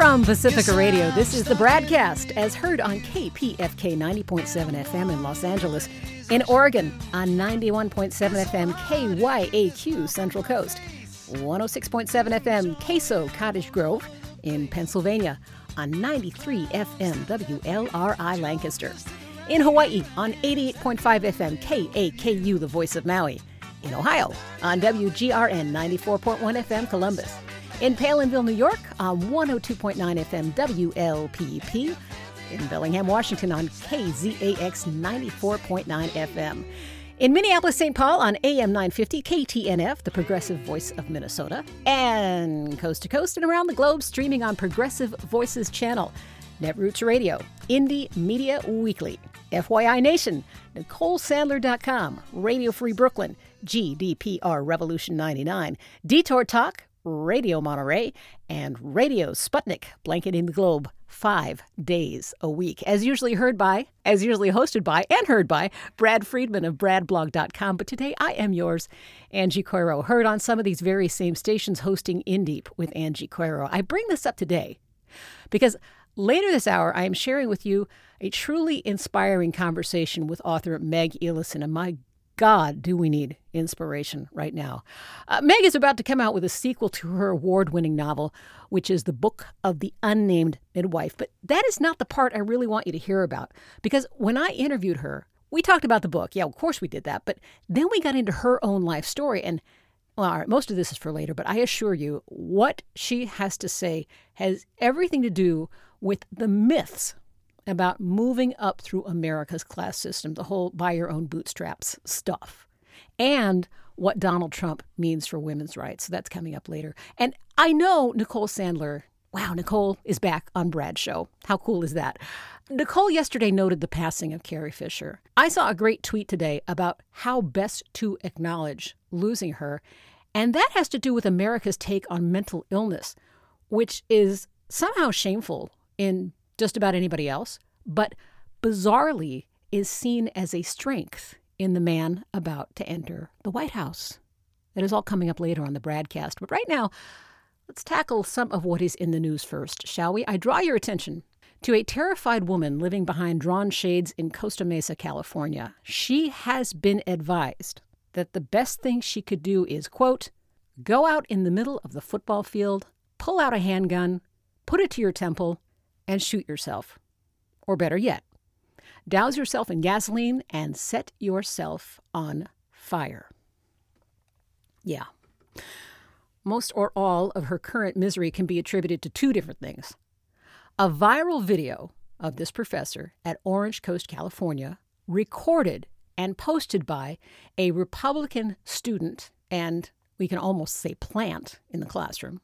From Pacifica Radio, this is the Bradcast, as heard on KPFK 90.7 FM in Los Angeles, in Oregon on 91.7 FM KYAQ Central Coast, 106.7 FM Queso Cottage Grove in Pennsylvania, on 93 FM WLRI Lancaster, in Hawaii on 88.5 FM KAKU The Voice of Maui, in Ohio on WGRN 94.1 FM Columbus, in Palinville, New York on 102.9 FM WLPP, in Bellingham, Washington on KZAX 94.9 FM, in Minneapolis, St. Paul on AM 950 KTNF, the Progressive Voice of Minnesota, and coast to coast and around the globe streaming on Progressive Voices channel, Netroots Radio, Indie Media Weekly, FYI Nation, NicoleSandler.com, Radio Free Brooklyn, GDPR Revolution 99, Detour Talk, Radio Monterey, and Radio Sputnik, blanketing the globe 5 days a week. As usually hosted by, and heard by, Brad Friedman of BradBlog.com. But today I am yours, Angie Coiro, heard on some of these very same stations hosting In Deep with Angie Coiro. I bring this up today because later this hour I am sharing with you a truly inspiring conversation with author Meg Ellison, and my God, do we need inspiration right now. Meg is about to come out with a sequel to her award-winning novel, which is The Book of the Unnamed Midwife. But that is not the part I really want you to hear about, because when I interviewed her, we talked about the book. Yeah, of course we did that. But then we got into her own life story. And, well, all right, most of this is for later, but I assure you, what she has to say has everything to do with the myths about moving up through America's class system, the whole buy your own bootstraps stuff, and what Donald Trump means for women's rights. So that's coming up later. And I know Nicole Sandler, wow, Nicole is back on Brad's show. How cool is that? Nicole yesterday noted the passing of Carrie Fisher. I saw a great tweet today about how best to acknowledge losing her, and that has to do with America's take on mental illness, which is somehow shameful in just about anybody else, but bizarrely is seen as a strength in the man about to enter the White House. That is all coming up later on the Bradcast. But right now, let's tackle some of what is in the news first, shall we? I draw your attention to a terrified woman living behind drawn shades in Costa Mesa, California. She has been advised that the best thing she could do is, quote, go out in the middle of the football field, pull out a handgun, put it to your temple, and shoot yourself. Or better yet, douse yourself in gasoline and set yourself on fire. Yeah. Most or all of her current misery can be attributed to two different things. A viral video of this professor at Orange Coast, California, recorded and posted by a Republican student, and we can almost say plant, in the classroom,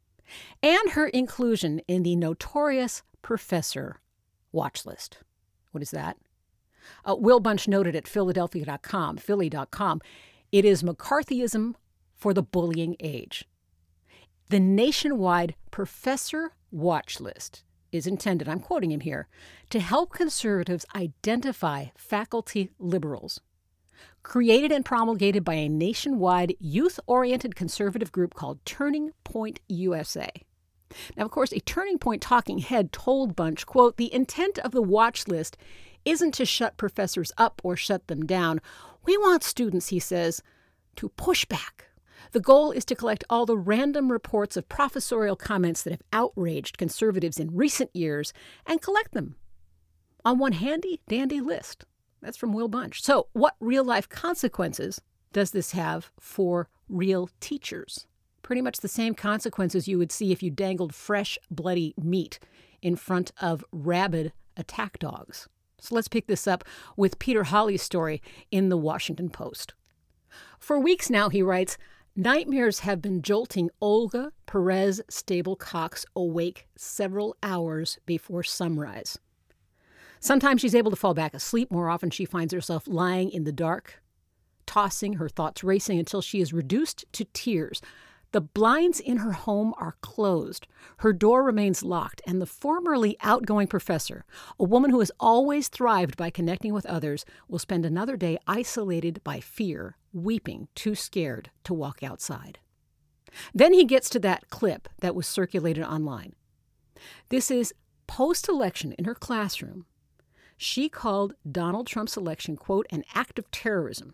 and her inclusion in the notorious professor watch list. What is that? Will Bunch noted at Philadelphia.com, Philly.com, it is McCarthyism for the bullying age. The nationwide professor watch list is intended, I'm quoting him here, to help conservatives identify faculty liberals. Created and promulgated by a nationwide youth-oriented conservative group called Turning Point USA. Now, of course, a Turning Point talking head told Bunch, quote, the intent of the watch list isn't to shut professors up or shut them down. We want students, he says, to push back. The goal is to collect all the random reports of professorial comments that have outraged conservatives in recent years and collect them on one handy-dandy list. That's from Will Bunch. So what real-life consequences does this have for real teachers? Pretty much the same consequences you would see if you dangled fresh, bloody meat in front of rabid attack dogs. So let's pick this up with Peter Hawley's story in the Washington Post. For weeks now, he writes, nightmares have been jolting Olga Perez Stable Cox awake several hours before sunrise. Sometimes she's able to fall back asleep. More often she finds herself lying in the dark, tossing, her thoughts racing until she is reduced to tears. The blinds in her home are closed. Her door remains locked, and the formerly outgoing professor, a woman who has always thrived by connecting with others, will spend another day isolated by fear, weeping, too scared to walk outside. Then he gets to that clip that was circulated online. This is post-election in her classroom. She called Donald Trump's election, quote, an act of terrorism.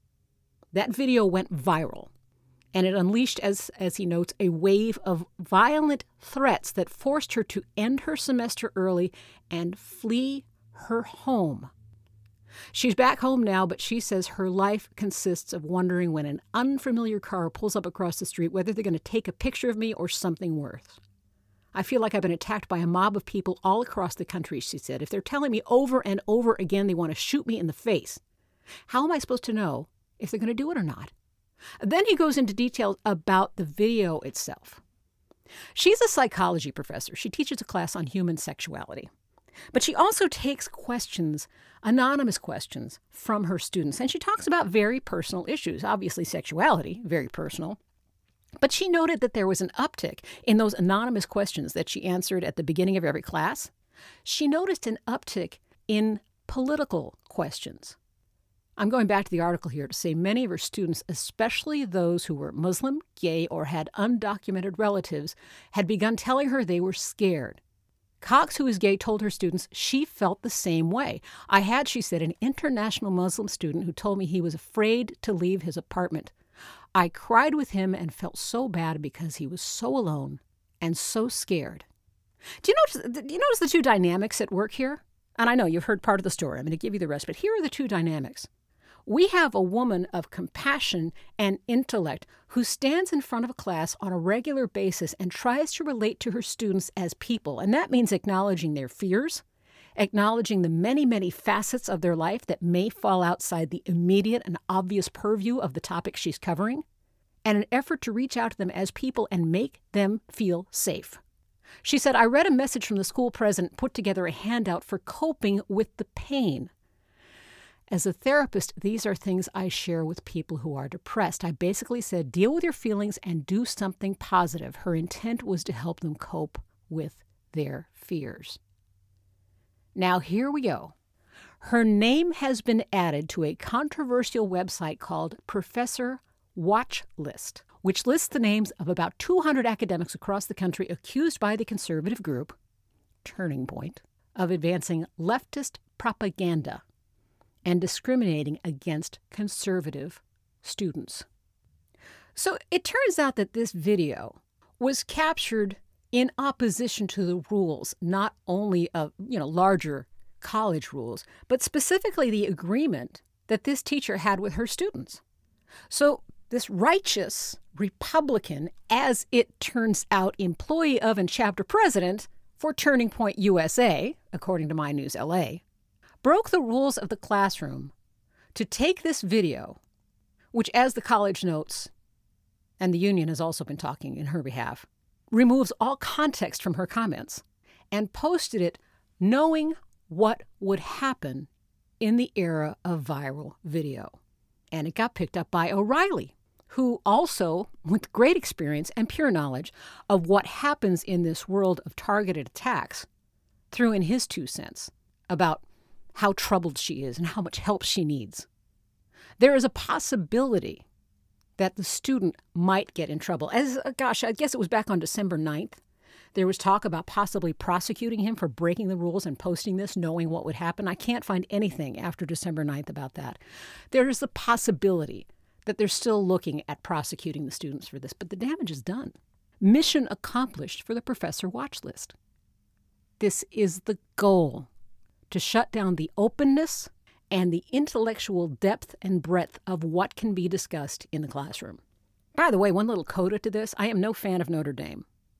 That video went viral, and it unleashed, as he notes, a wave of violent threats that forced her to end her semester early and flee her home. She's back home now, but she says her life consists of wondering when an unfamiliar car pulls up across the street whether they're going to take a picture of me or something worse. I feel like I've been attacked by a mob of people all across the country, she said. If they're telling me over and over again they want to shoot me in the face, how am I supposed to know if they're going to do it or not? Then he goes into details about the video itself. She's a psychology professor. She teaches a class on human sexuality. But she also takes questions, anonymous questions, from her students. And she talks about very personal issues. Obviously, sexuality, very personal. But she noted that there was an uptick in those anonymous questions that she answered at the beginning of every class. She noticed an uptick in political questions. I'm going back to the article here to say many of her students, especially those who were Muslim, gay, or had undocumented relatives, had begun telling her they were scared. Cox, who is gay, told her students she felt the same way. I had, she said, an international Muslim student who told me he was afraid to leave his apartment. I cried with him and felt so bad because he was so alone and so scared. Do you notice the two dynamics at work here? And I know you've heard part of the story. I'm going to give you the rest, but here are the two dynamics. We have a woman of compassion and intellect who stands in front of a class on a regular basis and tries to relate to her students as people. And that means acknowledging their fears, acknowledging the many, many facets of their life that may fall outside the immediate and obvious purview of the topic she's covering, and an effort to reach out to them as people and make them feel safe. She said, I read a message from the school president, put together a handout for coping with the pain. As a therapist, these are things I share with people who are depressed. I basically said, deal with your feelings and do something positive. Her intent was to help them cope with their fears. Now, here we go. Her name has been added to a controversial website called Professor Watch List, which lists the names of about 200 academics across the country accused by the conservative group, Turning Point, of advancing leftist propaganda and discriminating against conservative students. So it turns out that this video was captured in opposition to the rules, not only of larger college rules, but specifically the agreement that this teacher had with her students. So this righteous Republican, as it turns out, employee of and chapter president for Turning Point USA, according to My News LA, broke the rules of the classroom to take this video, which, as the college notes, and the union has also been talking in her behalf, removes all context from her comments, and posted it knowing what would happen in the era of viral video. And it got picked up by O'Reilly, who also, with great experience and pure knowledge of what happens in this world of targeted attacks, threw in his 2 cents about how troubled she is and how much help she needs. There is a possibility that the student might get in trouble. I guess it was back on December 9th. There was talk about possibly prosecuting him for breaking the rules and posting this, knowing what would happen. I can't find anything after December 9th about that. There is the possibility that they're still looking at prosecuting the students for this, but the damage is done. Mission accomplished for the Professor Watch List. This is the goal, to shut down the openness and the intellectual depth and breadth of what can be discussed in the classroom. By the way, one little coda to this, I am no fan of Notre Dame.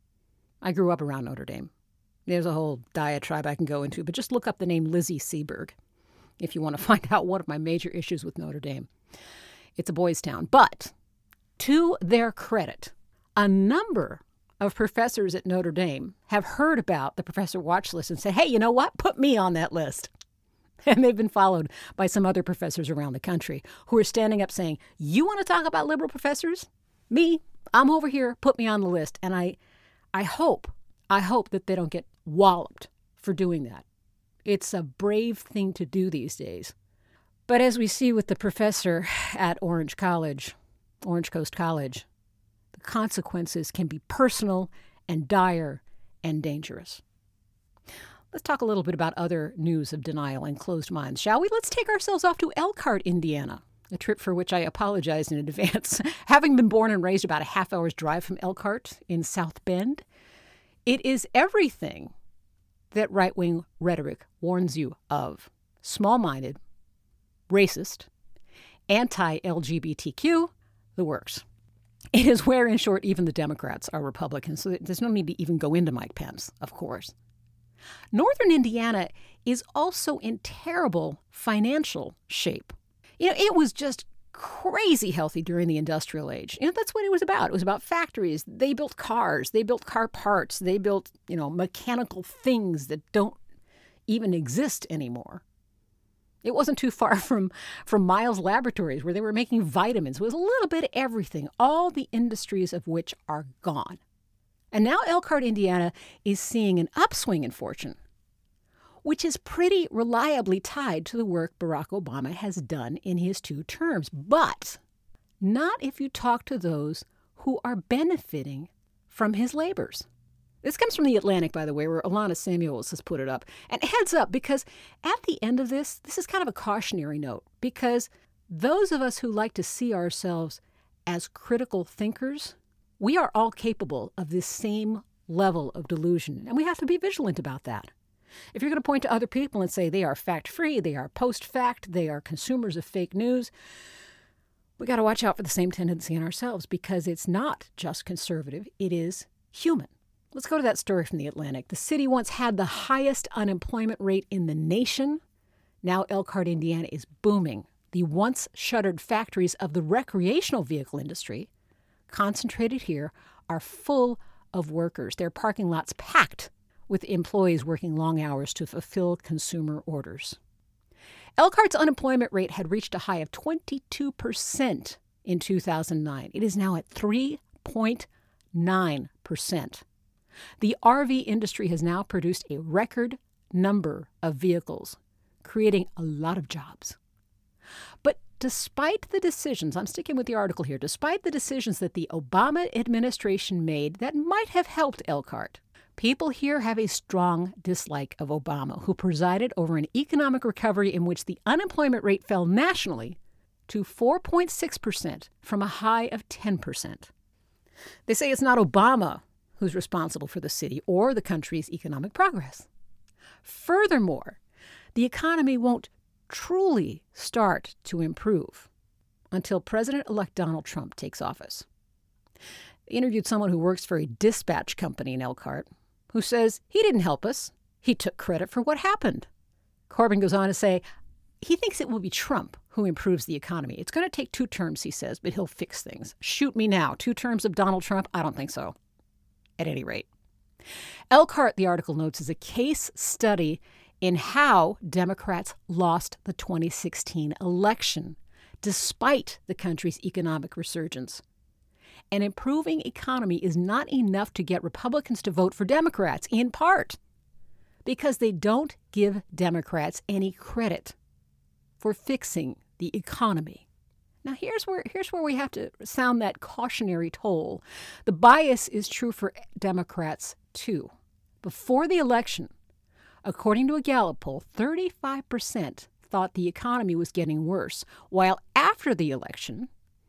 I grew up around Notre Dame. There's a whole diatribe I can go into, but just look up the name Lizzie Seberg if you want to find out one of my major issues with Notre Dame. It's a boys' town. But to their credit, a number of professors at Notre Dame have heard about the Professor Watch List and said, hey, you know what? Put me on that list. And they've been followed by some other professors around the country who are standing up saying, you want to talk about liberal professors? Me, I'm over here. Put me on the list. And I hope that they don't get walloped for doing that. It's a brave thing to do these days. But as we see with the professor at Orange Coast College, the consequences can be personal and dire and dangerous. Let's talk a little bit about other news of denial and closed minds, shall we? Let's take ourselves off to Elkhart, Indiana, a trip for which I apologize in advance. Having been born and raised about a half-hour's drive from Elkhart in South Bend, it is everything that right-wing rhetoric warns you of. Small-minded, racist, anti-LGBTQ, the works. It is where, in short, even the Democrats are Republicans, so there's no need to even go into Mike Pence, of course. Northern Indiana is also in terrible financial shape. It was just crazy healthy during the industrial age. That's what it was about. It was about factories. They built cars. They built car parts. They built, mechanical things that don't even exist anymore. It wasn't too far from Miles Laboratories, where they were making vitamins. It was a little bit of everything, all the industries of which are gone. And now Elkhart, Indiana, is seeing an upswing in fortune, which is pretty reliably tied to the work Barack Obama has done in his 2 terms. But not if you talk to those who are benefiting from his labors. This comes from The Atlantic, by the way, where Alana Samuels has put it up. And heads up, because at the end of this is kind of a cautionary note, because those of us who like to see ourselves as critical thinkers, we are all capable of this same level of delusion, and we have to be vigilant about that. If you're going to point to other people and say they are fact-free, they are post-fact, they are consumers of fake news, we got to watch out for the same tendency in ourselves, because it's not just conservative, it is human. Let's go to that story from The Atlantic. The city once had the highest unemployment rate in the nation. Now Elkhart, Indiana is booming. The once shuttered factories of the recreational vehicle industry, concentrated here, are full of workers. Their parking lots packed with employees working long hours to fulfill consumer orders. Elkhart's unemployment rate had reached a high of 22% in 2009. It is now at 3.9%. The RV industry has now produced a record number of vehicles, creating a lot of jobs. But despite the decisions, I'm sticking with the article here, despite the decisions that the Obama administration made that might have helped Elkhart, people here have a strong dislike of Obama, who presided over an economic recovery in which the unemployment rate fell nationally to 4.6% from a high of 10%. They say it's not Obama who's responsible for the city or the country's economic progress. Furthermore, the economy won't truly start to improve until President-elect Donald Trump takes office. They interviewed someone who works for a dispatch company in Elkhart who says he didn't help us. He took credit for what happened. Corbin goes on to say he thinks it will be Trump who improves the economy. It's going to take 2 terms, he says, but he'll fix things. Shoot me now. 2 terms of Donald Trump? I don't think so. At any rate. Elkhart, the article notes, is a case study in how Democrats lost the 2016 election, despite the country's economic resurgence. An improving economy is not enough to get Republicans to vote for Democrats, in part because they don't give Democrats any credit for fixing the economy. Now, here's where we have to sound that cautionary toll. The bias is true for Democrats, too. Before the election, according to a Gallup poll, 35% thought the economy was getting worse, while after the election,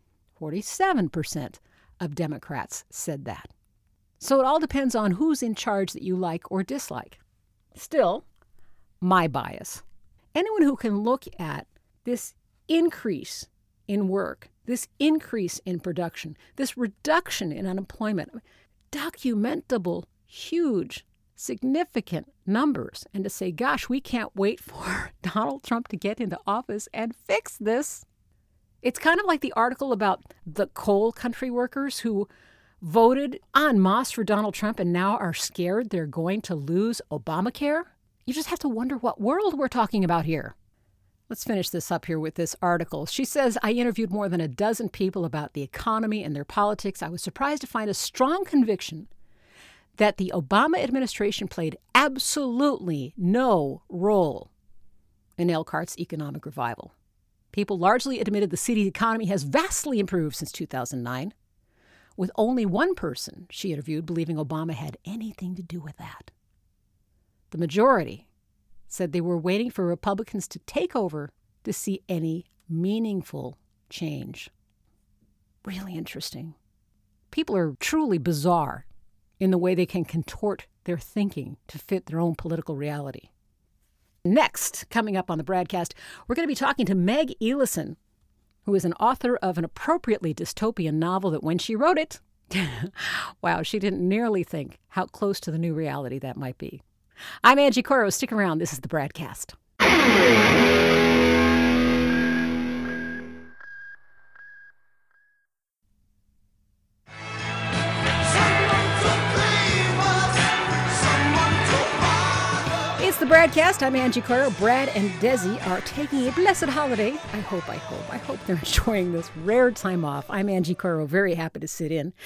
47% of Democrats said that. So it all depends on who's in charge that you like or dislike. Still, my bias. Anyone who can look at this increase in work, this increase in production, this reduction in unemployment, documentable, huge, significant numbers, and to say, gosh, we can't wait for Donald Trump to get into office and fix this. It's kind of like the article about the coal country workers who voted en masse for Donald Trump and now are scared they're going to lose Obamacare. You just have to wonder what world we're talking about here. Let's finish this up here with this article. She says, I interviewed more than a dozen people about the economy and their politics. I was surprised to find a strong conviction that the Obama administration played absolutely no role in Elkhart's economic revival. People largely admitted the city's economy has vastly improved since 2009. with only one person she interviewed believing Obama had anything to do with that. The majority said they were waiting for Republicans to take over to see any meaningful change. Really interesting. People are truly bizarre in the way they can contort their thinking to fit their own political reality. Next, coming up on the broadcast, we're going to be talking to Meg Elison, who is an author of an appropriately dystopian novel that when she wrote it, wow, she didn't nearly think how close to the new reality that might be. I'm Angie Coro. Stick around. This is the broadcast. It's the broadcast. I'm Angie Coro. Brad and Desi are taking a blessed holiday. I hope they're enjoying this rare time off. I'm Angie Coro. Very happy to sit in.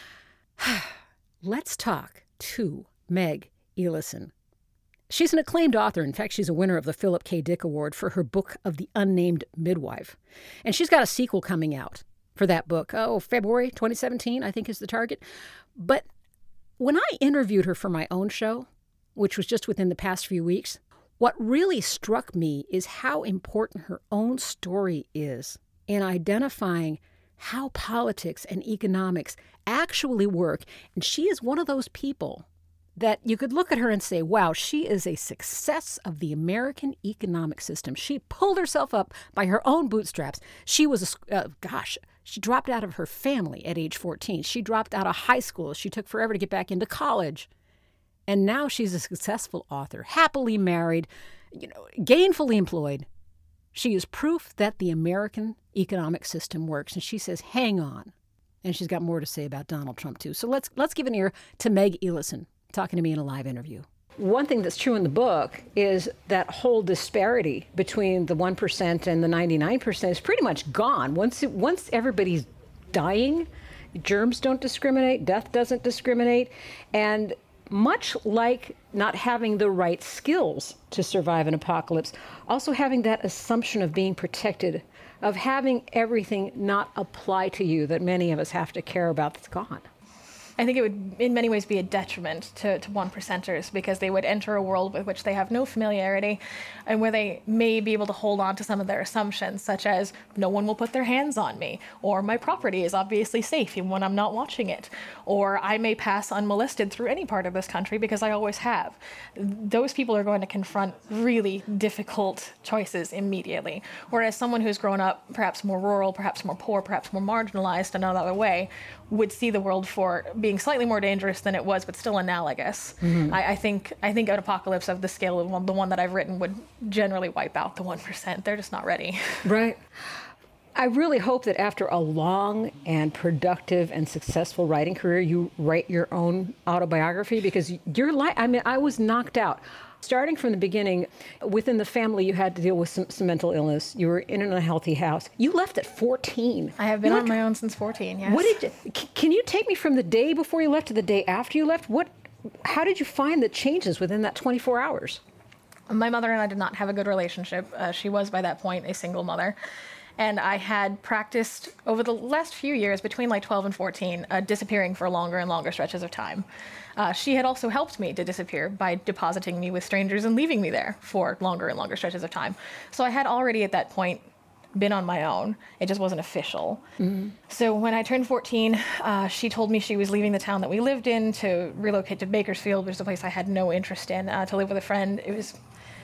Let's talk to Meg Elison. She's an acclaimed author. In fact, she's a winner of the Philip K. Dick Award for her book of The Unnamed Midwife. And she's got a sequel coming out for that book. February 2017, I think is the target. But when I interviewed her for my own show, which was just within the past few weeks, what really struck me is how important her own story is in identifying how politics and economics actually work. And she is one of those people that you could look at her and say, wow, she is a success of the American economic system. She pulled herself up by her own bootstraps. She was, she dropped out of her family at age 14. She dropped out of high school. She took forever to get back into college. And now she's a successful author, happily married, gainfully employed. She is proof that the American economic system works. And she says, hang on. And she's got more to say about Donald Trump, too. So let's give an ear to Meg Elison talking to me in a live interview. One thing that's true in the book is that whole disparity between the 1% and the 99% is pretty much gone. Once everybody's dying, germs don't discriminate, death doesn't discriminate, and much like not having the right skills to survive an apocalypse, also having that assumption of being protected, of having everything not apply to you that many of us have to care about, that's gone. I think it would, in many ways, be a detriment to one percenters because they would enter a world with which they have no familiarity and where they may be able to hold on to some of their assumptions, such as no one will put their hands on me, or my property is obviously safe even when I'm not watching it, or I may pass unmolested through any part of this country because I always have. Those people are going to confront really difficult choices immediately, whereas someone who's grown up perhaps more rural, perhaps more poor, perhaps more marginalized in another way would see the world for being slightly more dangerous than it was, but still analogous. Mm-hmm. I think an apocalypse of the scale of the one that I've written would generally wipe out the 1%. They're just not ready. Right. I really hope that after a long and productive and successful writing career, you write your own autobiography because your life, I was knocked out. Starting from the beginning, within the family, you had to deal with some mental illness. You were in an unhealthy house. You left at 14. I have been on my own since 14, yes. Can you take me from the day before you left to the day after you left? How did you find the changes within that 24 hours? My mother and I did not have a good relationship. She was, by that point, a single mother. And I had practiced over the last few years, between like 12 and 14, disappearing for longer and longer stretches of time. She had also helped me to disappear by depositing me with strangers and leaving me there for longer and longer stretches of time. So I had already at that point been on my own. It just wasn't official. Mm-hmm. So when I turned 14, she told me she was leaving the town that we lived in to relocate to Bakersfield, which is a place I had no interest in, to live with a friend. It was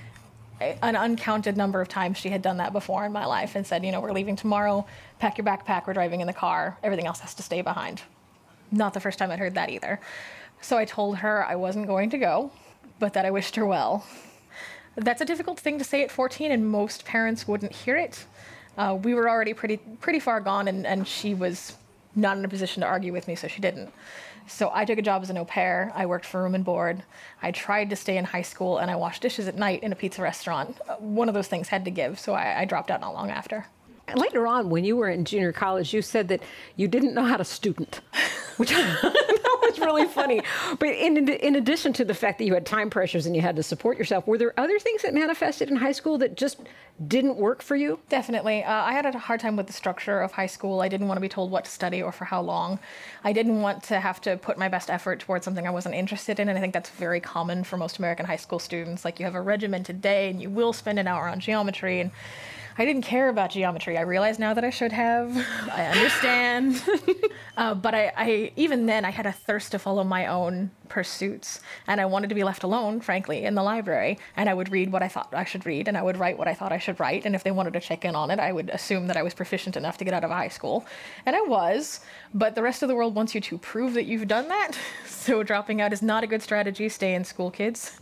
an uncounted number of times she had done that before in my life and said, we're leaving tomorrow, pack your backpack, we're driving in the car, everything else has to stay behind. Not the first time I'd heard that either. So I told her I wasn't going to go, but that I wished her well. That's a difficult thing to say at 14, and most parents wouldn't hear it. We were already pretty far gone, and she was not in a position to argue with me, so she didn't. So I took a job as an au pair. I worked for room and board. I tried to stay in high school, and I washed dishes at night in a pizza restaurant. One of those things had to give, so I dropped out not long after. Later on, when you were in junior college, you said that you didn't know how to student, which That's really funny. But in addition to the fact that you had time pressures and you had to support yourself, were there other things that manifested in high school that just didn't work for you? Definitely. I had a hard time with the structure of high school. I didn't want to be told what to study or for how long. I didn't want to have to put my best effort towards something I wasn't interested in, and I think that's very common for most American high school students. Like, you have a regimented day, and you will spend an hour on geometry, and I didn't care about geometry. I realize now that I should have. I understand. But I even then, I had a thirst to follow my own pursuits. And I wanted to be left alone, frankly, in the library. And I would read what I thought I should read, and I would write what I thought I should write. And if they wanted to check in on it, I would assume that I was proficient enough to get out of high school. And I was. But the rest of the world wants you to prove that you've done that. So dropping out is not a good strategy. Stay in school, kids.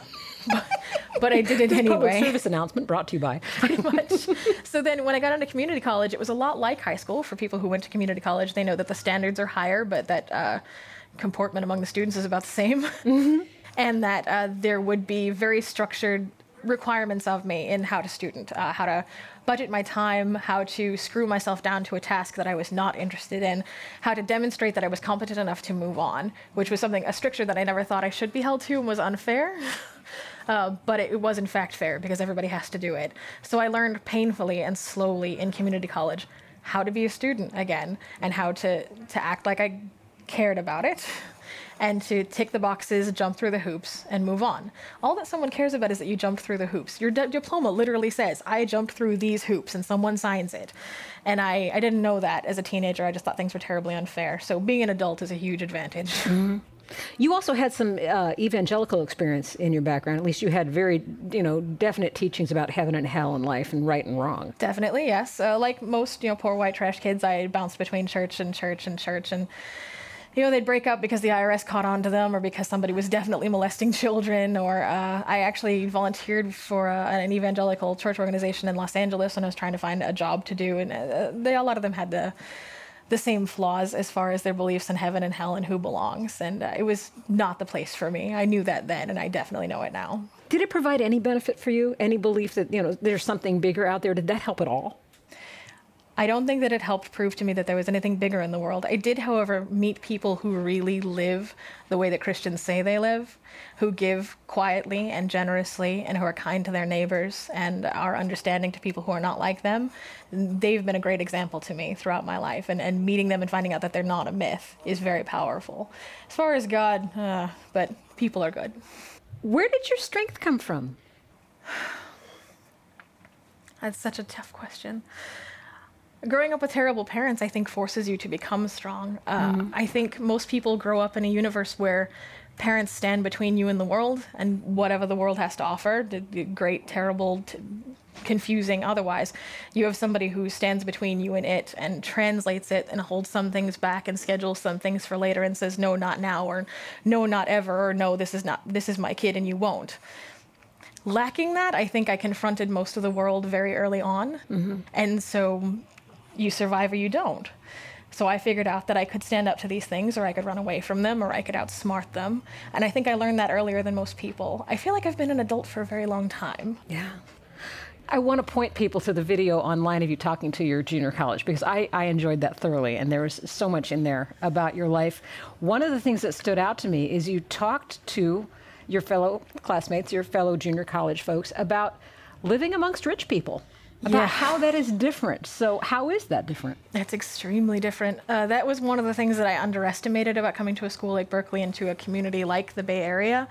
But I did it anyway. Public service announcement brought to you by. Pretty much. So then when I got into community college, it was a lot like high school. For people who went to community college, they know that the standards are higher, but that comportment among the students is about the same. Mm-hmm. And that there would be very structured requirements of me in how to student, how to budget my time, how to screw myself down to a task that I was not interested in, how to demonstrate that I was competent enough to move on, which was a stricture that I never thought I should be held to and was unfair. But it was in fact fair because everybody has to do it. So I learned painfully and slowly in community college how to be a student again and how to act like I cared about it and to tick the boxes, jump through the hoops, and move on. All that someone cares about is that you jumped through the hoops. Your diploma literally says, I jumped through these hoops, and someone signs it. And I didn't know that as a teenager. I just thought things were terribly unfair. So being an adult is a huge advantage. Mm-hmm. You also had some evangelical experience in your background. At least you had very, definite teachings about heaven and hell and life and right and wrong. Definitely, yes. Like most, poor white trash kids, I bounced between church and church and church. And, they'd break up because the IRS caught on to them or because somebody was definitely molesting children. Or I actually volunteered for an evangelical church organization in Los Angeles when I was trying to find a job to do. And a lot of them had the same flaws as far as their beliefs in heaven and hell and who belongs. And it was not the place for me. I knew that then, and I definitely know it now. Did it provide any benefit for you? Any belief that, there's something bigger out there? Did that help at all? I don't think that it helped prove to me that there was anything bigger in the world. I did, however, meet people who really live the way that Christians say they live, who give quietly and generously and who are kind to their neighbors and are understanding to people who are not like them. They've been a great example to me throughout my life, and meeting them and finding out that they're not a myth is very powerful. As far as God, but people are good. Where did your strength come from? That's such a tough question. Growing up with terrible parents, I think, forces you to become strong. I think most people grow up in a universe where parents stand between you and the world and whatever the world has to offer, great, terrible, confusing, otherwise. You have somebody who stands between you and it and translates it and holds some things back and schedules some things for later and says, no, not now, or no, not ever, or no, this is my kid and you won't. Lacking that, I think I confronted most of the world very early on. Mm-hmm. And so you survive or you don't. So I figured out that I could stand up to these things, or I could run away from them, or I could outsmart them. And I think I learned that earlier than most people. I feel like I've been an adult for a very long time. Yeah. I want to point people to the video online of you talking to your junior college, because I enjoyed that thoroughly, and there was so much in there about your life. One of the things that stood out to me is you talked to your fellow classmates, your fellow junior college folks, about living amongst rich people. About how that is different. So how is that different? It's extremely different. That was one of the things that I underestimated about coming to a school like Berkeley and to a community like the Bay Area.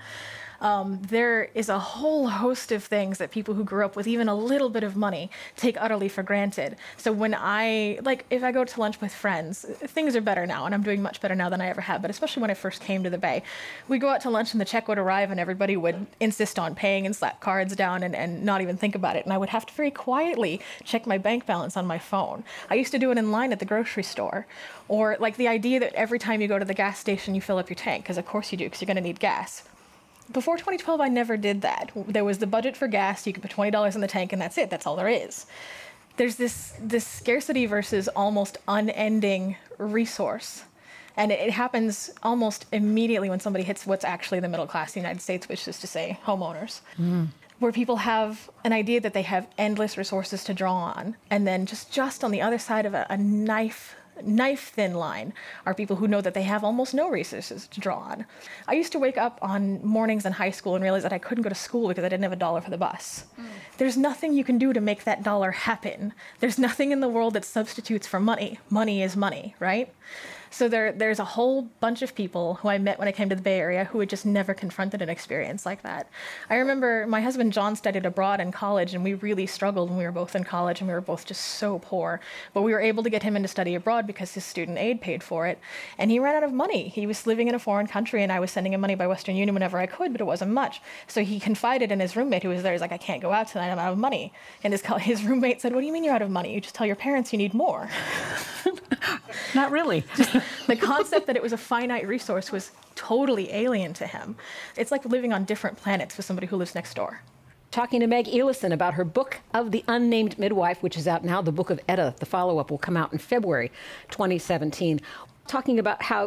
There is a whole host of things that people who grew up with even a little bit of money take utterly for granted. So when if I go to lunch with friends, things are better now, and I'm doing much better now than I ever have, but especially when I first came to the Bay, we go out to lunch and the check would arrive and everybody would insist on paying and slap cards down and not even think about it. And I would have to very quietly check my bank balance on my phone. I used to do it in line at the grocery store. Or like the idea that every time you go to the gas station, you fill up your tank, because of course you do, because you're going to need gas. Before 2012, I never did that. There was the budget for gas. You could put $20 in the tank, and that's it. That's all there is. There's this scarcity versus almost unending resource. And it happens almost immediately when somebody hits what's actually the middle class in the United States, which is to say homeowners, where people have an idea that they have endless resources to draw on. And then just on the other side of a knife knife-thin line are people who know that they have almost no resources to draw on. I used to wake up on mornings in high school and realize that I couldn't go to school because I didn't have $1 for the bus. There's nothing you can do to make that dollar happen. There's nothing in the world that substitutes for money. Money is money, right? So there's a whole bunch of people who I met when I came to the Bay Area who had just never confronted an experience like that. I remember my husband John studied abroad in college, and we really struggled when we were both in college, and we were both just so poor. But we were able to get him into study abroad because his student aid paid for it. And he ran out of money. He was living in a foreign country, and I was sending him money by Western Union whenever I could, but it wasn't much. So he confided in his roommate who was there. He's like, I can't go out tonight, I'm out of money. And his roommate said, what do you mean you're out of money? You just tell your parents you need more. Not really. The concept that it was a finite resource was totally alien to him. It's like living on different planets with somebody who lives next door. Talking to Meg Elison about her book of the Unnamed Midwife, which is out now. The Book of Etta, the follow-up, will come out in February 2017. Talking about how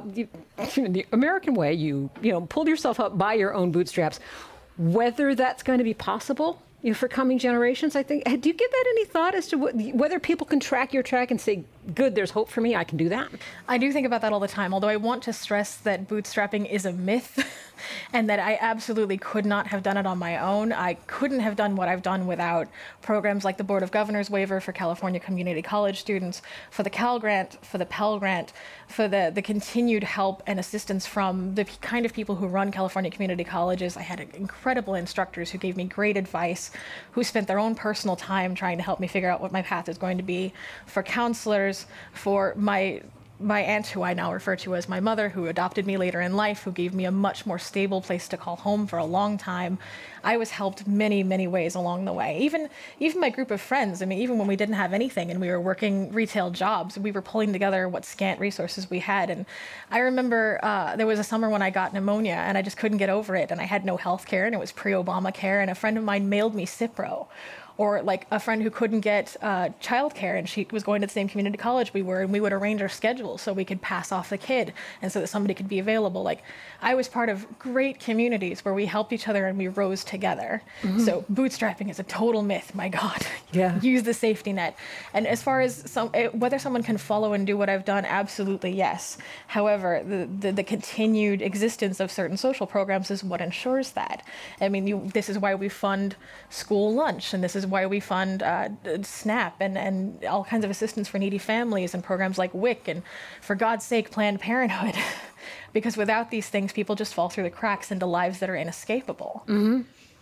the American way, you pulled yourself up by your own bootstraps. Whether that's going to be possible for coming generations, I think. Do you give that any thought as to whether people can track your track and say, good, there's hope for me, I can do that? I do think about that all the time, although I want to stress that bootstrapping is a myth and that I absolutely could not have done it on my own. I couldn't have done what I've done without programs like the Board of Governors waiver for California community college students, for the Cal Grant, for the Pell Grant, for the continued help and assistance from the kind of people who run California community colleges. I had incredible instructors who gave me great advice, who spent their own personal time trying to help me figure out what my path is going to be, for counselors, for my aunt, who I now refer to as my mother, who adopted me later in life, who gave me a much more stable place to call home for a long time. I was helped many, many ways along the way. Even my group of friends, I mean, even when we didn't have anything and we were working retail jobs, we were pulling together what scant resources we had. And I remember there was a summer when I got pneumonia and I just couldn't get over it. And I had no health care, and it was pre-Obamacare, and a friend of mine mailed me Cipro. Or like a friend who couldn't get childcare, and she was going to the same community college we were, and we would arrange our schedules so we could pass off the kid and so that somebody could be available. Like, I was part of great communities where we helped each other and we rose together. Mm-hmm. So bootstrapping is a total myth, my God. Yeah. Use the safety net. And as far as whether someone can follow and do what I've done, absolutely yes. However, the continued existence of certain social programs is what ensures that. I mean, this is why we fund school lunch, and this is why we fund SNAP and all kinds of assistance for needy families and programs like WIC and, for God's sake, Planned Parenthood. Because without these things, people just fall through the cracks into lives that are inescapable. Mm-hmm.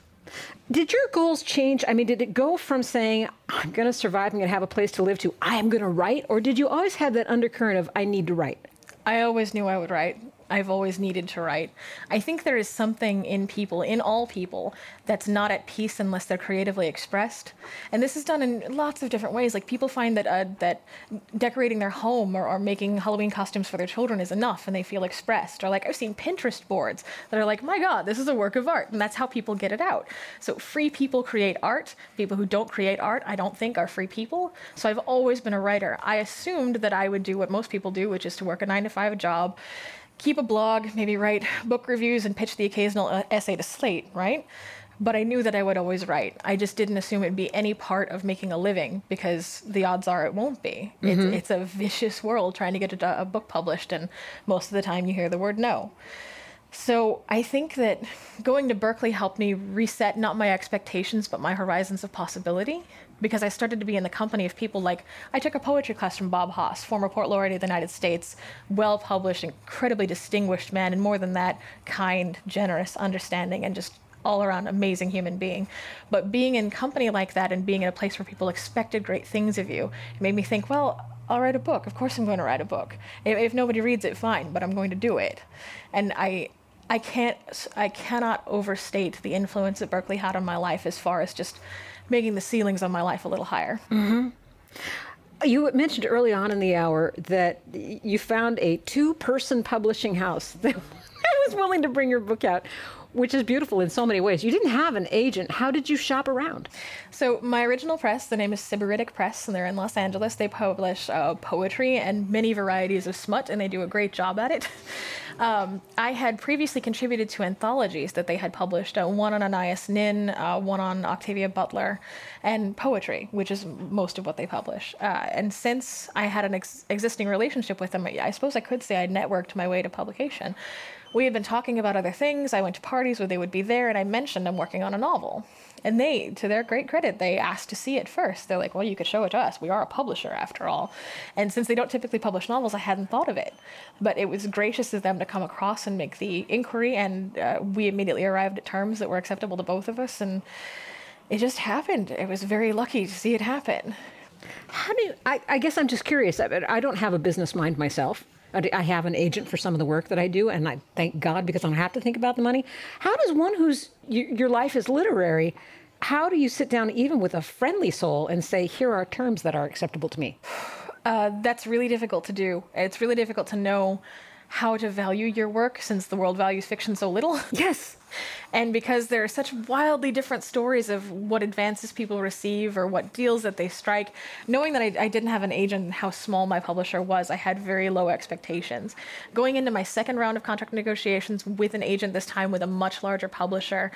Did your goals change? I mean, did it go from saying, I'm going to survive, I'm going to have a place to live, to I am going to write? Or did you always have that undercurrent of, I need to write? I always knew I would write. I've always needed to write. I think there is something in people, in all people, that's not at peace unless they're creatively expressed. And this is done in lots of different ways. Like, people find that decorating their home or making Halloween costumes for their children is enough and they feel expressed. Or like, I've seen Pinterest boards that are like, my God, this is a work of art. And that's how people get it out. So free people create art. People who don't create art, I don't think, are free people. So I've always been a writer. I assumed that I would do what most people do, which is to work a 9-to-5 job, keep a blog, maybe write book reviews and pitch the occasional essay to Slate, right? But I knew that I would always write. I just didn't assume it'd be any part of making a living, because the odds are it won't be. Mm-hmm. It's a vicious world trying to get a book published, and most of the time you hear the word no. So I think that going to Berkeley helped me reset not my expectations, but my horizons of possibility, because I started to be in the company of people like, I took a poetry class from Bob Haas, former Port Laureate of the United States, well-published, incredibly distinguished man, and more than that, kind, generous, understanding, and just all-around amazing human being. But being in company like that and being in a place where people expected great things of you, it made me think, well, I'll write a book. Of course I'm going to write a book. If nobody reads it, fine, but I'm going to do it. And I cannot overstate the influence that Berkeley had on my life, as far as just making the ceilings on my life a little higher. Mm-hmm. You mentioned early on in the hour that you found a 2-person publishing house that was willing to bring your book out. which is beautiful in so many ways. You didn't have an agent. How did you shop around? So my original press, the name is Sybaritic Press, and they're in Los Angeles. They publish poetry and many varieties of smut, and they do a great job at it. I had previously contributed to anthologies that they had published, one on Anais Nin, one on Octavia Butler, and poetry, which is most of what they publish. And since I had an existing relationship with them, I suppose I could say I networked my way to publication. We had been talking about other things. I went to parties where they would be there, and I mentioned I'm working on a novel. And they, to their great credit, they asked to see it first. They're like, well, you could show it to us. We are a publisher, after all. And since they don't typically publish novels, I hadn't thought of it. But it was gracious of them to come across and make the inquiry, and we immediately arrived at terms that were acceptable to both of us, and it just happened. It was very lucky to see it happen. How do you, I guess I'm just curious. I don't have a business mind myself. I have an agent for some of the work that I do, and I thank God because I don't have to think about the money. How does one your life is literary, how do you sit down even with a friendly soul and say, here are terms that are acceptable to me? That's really difficult to do. It's really difficult to know how to value your work since the world values fiction so little. Yes. And because there are such wildly different stories of what advances people receive or what deals that they strike, knowing that I didn't have an agent and how small my publisher was, I had very low expectations. Going into my second round of contract negotiations with an agent, this time with a much larger publisher,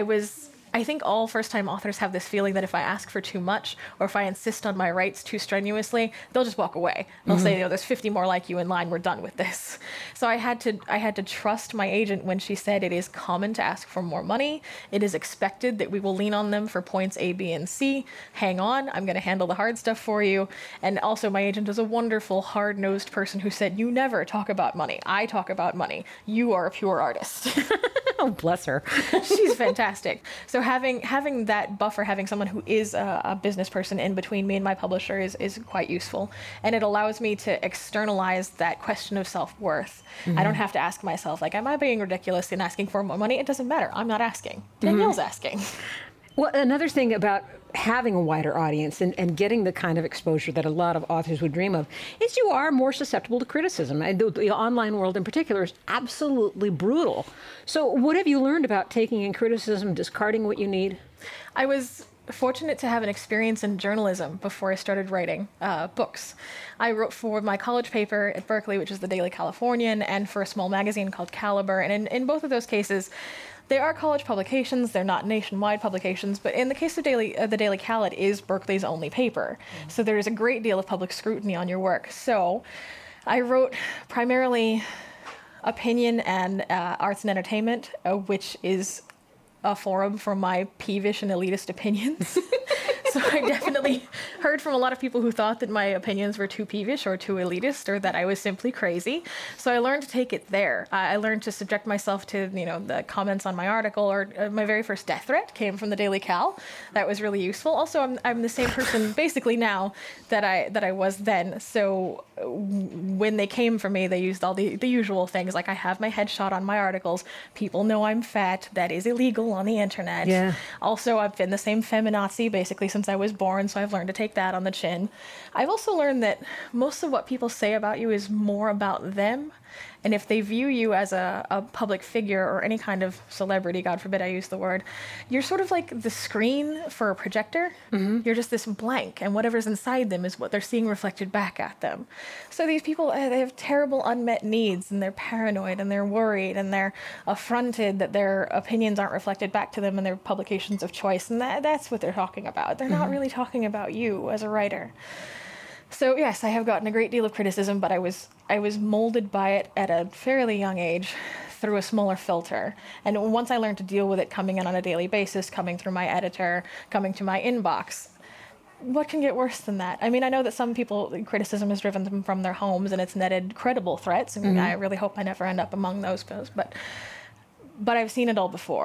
I think all first-time authors have this feeling that if I ask for too much or if I insist on my rights too strenuously, they'll just walk away. They'll say, there's 50 more like you in line, we're done with this. So I had to trust my agent when she said it is common to ask for more money. It is expected that we will lean on them for points A, B, and C. Hang on, I'm going to handle the hard stuff for you. And also my agent is a wonderful, hard-nosed person who said, you never talk about money. I talk about money. You are a pure artist. Oh, bless her. She's fantastic. So having that buffer, having someone who is a business person in between me and my publisher is quite useful. And it allows me to externalize that question of self-worth. Mm-hmm. I don't have to ask myself, like, am I being ridiculous in asking for more money? It doesn't matter. I'm not asking. Danielle's asking. Well, another thing about having a wider audience and getting the kind of exposure that a lot of authors would dream of is you are more susceptible to criticism. And the online world in particular is absolutely brutal. So what have you learned about taking in criticism, discarding what you need? I was fortunate to have an experience in journalism before I started writing books. I wrote for my college paper at Berkeley, which is the Daily Californian, and for a small magazine called Caliber. And in both of those cases, they are college publications. They're not nationwide publications. But in the case of the Daily Cal, it is Berkeley's only paper. Mm-hmm. So there is a great deal of public scrutiny on your work. So I wrote primarily opinion and arts and entertainment, which is a forum for my peevish and elitist opinions. So I definitely heard from a lot of people who thought that my opinions were too peevish or too elitist or that I was simply crazy. So I learned to take it there. I learned to subject myself to, the comments on my article, or my very first death threat came from the Daily Cal. That was really useful. Also, I'm the same person basically now that I was then. So when they came for me, they used all the usual things, like I have my headshot on my articles. People know I'm fat. That is illegal on the internet. Yeah. Also, I've been the same feminazi basically since I was born, so I've learned to take that on the chin. I've also learned that most of what people say about you is more about them. And if they view you as a public figure or any kind of celebrity, God forbid I use the word, you're sort of like the screen for a projector. Mm-hmm. You're just this blank, and whatever's inside them is what they're seeing reflected back at them. So these people, they have terrible unmet needs, and they're paranoid, and they're worried, and they're affronted that their opinions aren't reflected back to them in their publications of choice. And that's what they're talking about. They're not really talking about you as a writer. So yes, I have gotten a great deal of criticism, but I was molded by it at a fairly young age through a smaller filter. And once I learned to deal with it coming in on a daily basis, coming through my editor, coming to my inbox, what can get worse than that? I mean, I know that some people, criticism has driven them from their homes and it's netted credible threats. And I really hope I never end up among those, but I've seen it all before.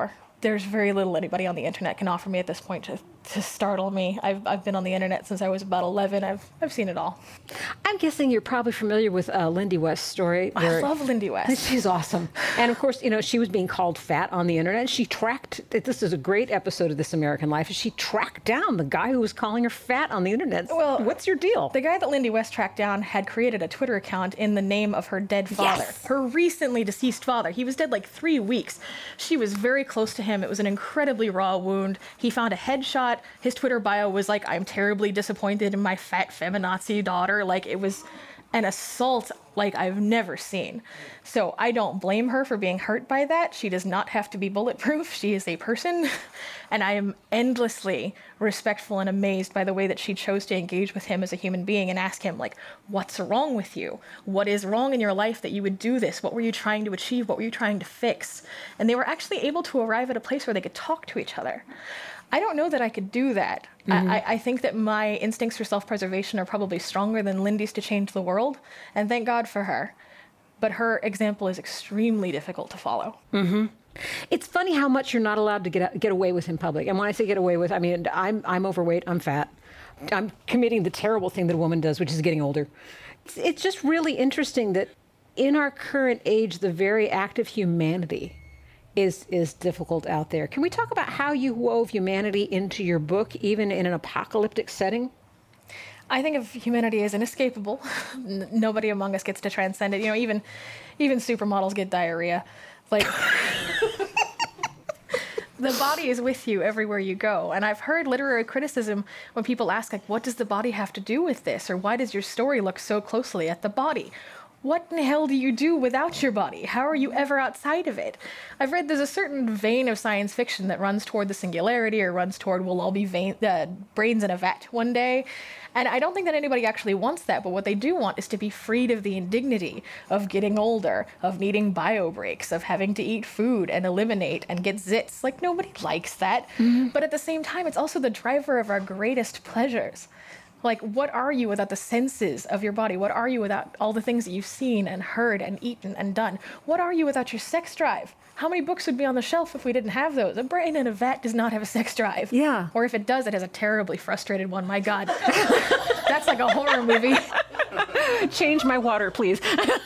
there's very little anybody on the internet can offer me at this point to startle me. I've been on the internet since I was about 11. I've seen it all. I'm guessing you're probably familiar with Lindy West's story. I love Lindy West. She's awesome. And of course, she was being called fat on the internet. She this is a great episode of This American Life. She tracked down the guy who was calling her fat on the internet. Well, what's your deal? The guy that Lindy West tracked down had created a Twitter account in the name of her dead father. Yes. Her recently deceased father. He was dead like 3 weeks. She was very close to him. It was an incredibly raw wound. He found a headshot. His Twitter bio was like, "I'm terribly disappointed in my fat feminazi daughter." Like, it was an assault like I've never seen. So I don't blame her for being hurt by that. She does not have to be bulletproof. She is a person. And I am endlessly respectful and amazed by the way that she chose to engage with him as a human being and ask him, like, what's wrong with you? What is wrong in your life that you would do this? What were you trying to achieve? What were you trying to fix? And they were actually able to arrive at a place where they could talk to each other. I don't know that I could do that. Mm-hmm. I think that my instincts for self-preservation are probably stronger than Lindy's to change the world, and thank God for her. But her example is extremely difficult to follow. Mm-hmm. It's funny how much you're not allowed to get away with in public. And when I say get away with, I mean, I'm overweight, I'm fat. I'm committing the terrible thing that a woman does, which is getting older. It's just really interesting that in our current age, the very act of humanity is difficult out there. Can we talk about how you wove humanity into your book, even in an apocalyptic setting? I think of humanity as inescapable. Nobody among us gets to transcend it. Even supermodels get diarrhea. Like, the body is with you everywhere you go. And I've heard literary criticism when people ask, like, what does the body have to do with this? Or why does your story look so closely at the body? What in the hell do you do without your body? How are you ever outside of it? I've read there's a certain vein of science fiction that runs toward the singularity or runs toward we'll all be brains in a vat one day. And I don't think that anybody actually wants that, but what they do want is to be freed of the indignity of getting older, of needing bio breaks, of having to eat food and eliminate and get zits. Like, nobody likes that. Mm-hmm. But at the same time, it's also the driver of our greatest pleasures. Like, what are you without the senses of your body? What are you without all the things that you've seen and heard and eaten and done? What are you without your sex drive? How many books would be on the shelf if we didn't have those? A brain in a vat does not have a sex drive. Yeah. Or if it does, it has a terribly frustrated one. My God. That's like a horror movie. Change my water, please.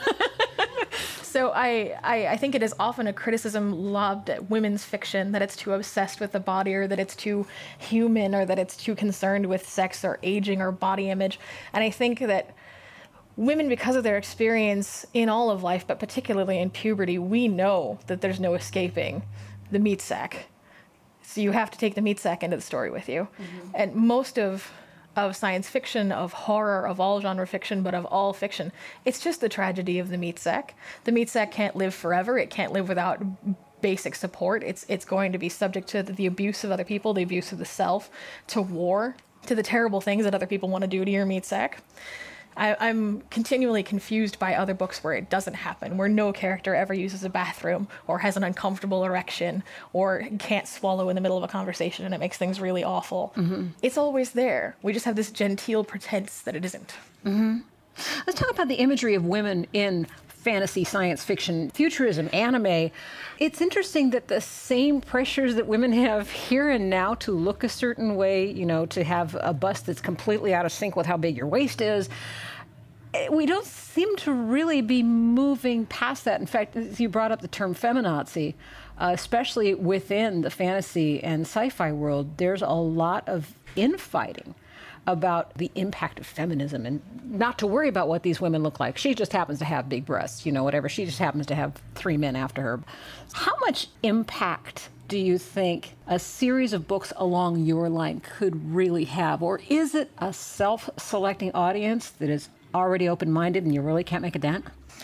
So I think it is often a criticism lobbed at women's fiction that it's too obsessed with the body, or that it's too human, or that it's too concerned with sex or aging or body image. And I think that women, because of their experience in all of life, but particularly in puberty, we know that there's no escaping the meat sack. So you have to take the meat sack into the story with you. Mm-hmm. And most of science fiction, of horror, of all genre fiction, but of all fiction, it's just the tragedy of the meat sack. The meat sack can't live forever. It can't live without basic support. It's going to be subject to the abuse of other people, the abuse of the self, to war, to the terrible things that other people want to do to your meat sack. I'm continually confused by other books where it doesn't happen, where no character ever uses a bathroom or has an uncomfortable erection or can't swallow in the middle of a conversation and it makes things really awful. Mm-hmm. It's always there. We just have this genteel pretense that it isn't. Mm-hmm. Let's talk about the imagery of women in fantasy, science fiction, futurism, anime. It's interesting that the same pressures that women have here and now to look a certain way, to have a bust that's completely out of sync with how big your waist is, we don't seem to really be moving past that. In fact, you brought up the term feminazi, especially within the fantasy and sci-fi world. There's a lot of infighting about the impact of feminism, and not to worry about what these women look like. She just happens to have big breasts, whatever. She just happens to have 3 men after her. How much impact do you think a series of books along your line could really have? Or is it a self-selecting audience that is already open-minded and you really can't make a dent?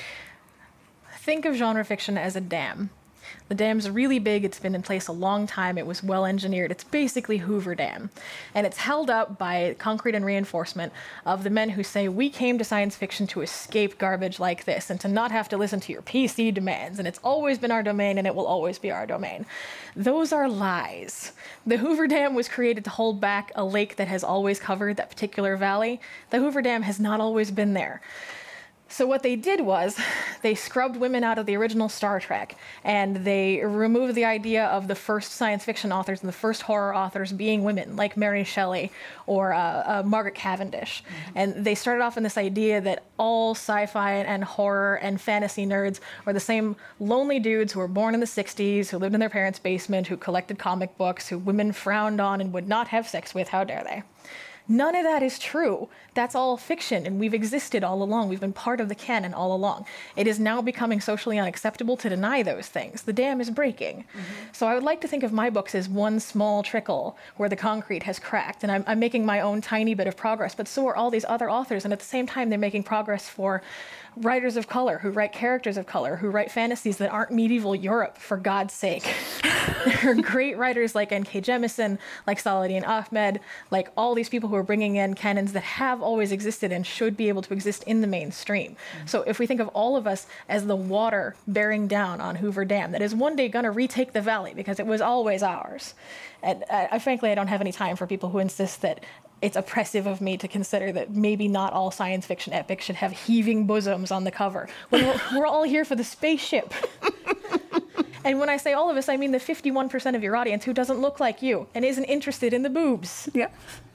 Think of genre fiction as a dam. The dam's really big. It's been in place a long time. It was well engineered. It's basically Hoover Dam. And it's held up by concrete and reinforcement of the men who say, we came to science fiction to escape garbage like this and to not have to listen to your PC demands. And it's always been our domain and it will always be our domain. Those are lies. The Hoover Dam was created to hold back a lake that has always covered that particular valley. The Hoover Dam has not always been there. So what they did was they scrubbed women out of the original Star Trek, and they removed the idea of the first science fiction authors and the first horror authors being women, like Mary Shelley or Margaret Cavendish. And they started off in this idea that all sci-fi and horror and fantasy nerds were the same lonely dudes who were born in the 60s, who lived in their parents' basement, who collected comic books, who women frowned on and would not have sex with. How dare they? None of that is true. That's all fiction, and we've existed all along. We've been part of the canon all along. It is now becoming socially unacceptable to deny those things. The dam is breaking. So I would like to think of my books as one small trickle where the concrete has cracked, and I'm making my own tiny bit of progress, but so are all these other authors, and at the same time they're making progress for writers of color who write characters of color, who write fantasies that aren't medieval Europe, for God's sake. There are great writers like N.K. Jemisin, like Saladin Ahmed, like all these people who are bringing in canons that have always existed and should be able to exist in the mainstream. So if we think of all of us as the water bearing down on Hoover Dam, that is one day going to retake the valley because it was always ours. And frankly, I don't have any time for people who insist that it's oppressive of me to consider that maybe not all science fiction epics should have heaving bosoms on the cover. When we're all here for the spaceship. And when I say all of us, I mean the 51% of your audience who doesn't look like you and isn't interested in the boobs. Yeah.